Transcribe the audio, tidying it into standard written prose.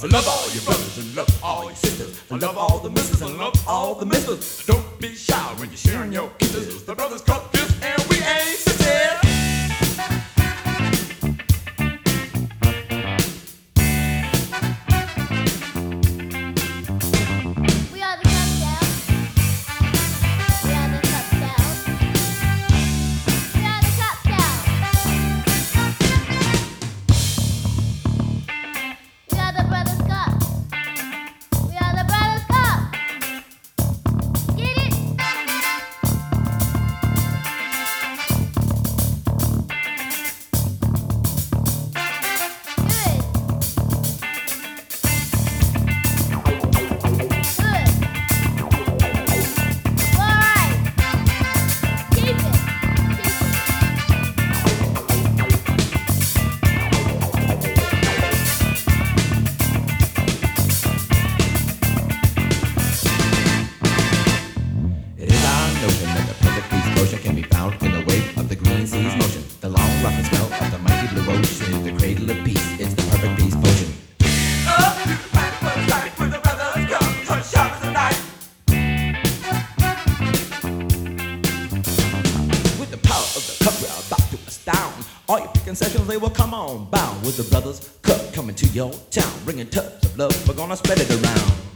Love all your brothers and love all your sisters. Love all the misters and love all the misters. Don't be shy when you're sharing your kisses. The Brothers Cup is and we ain't sisters. We are the Cub Scouts. We are the Cub Scouts. We are the Cub Scouts. We are the Brothers Cup. We are the Brothers Cup. Get it? Good. Good. All right. Keep it. Keep it. It is our notion that the perfect peace potion can be found in the wave of the green sea's motion. The long rough and smell of the mighty blue ocean is the cradle of peace. It's the perfect peace potion. Up to the planet first sight with the Brothers Cup, sun sharp as the night. With the power of the cup, we're about to astound. All your picking sessions, they will come on bound. With the Brothers Cup coming to your town, bringing tubs of love, we're gonna spread it around.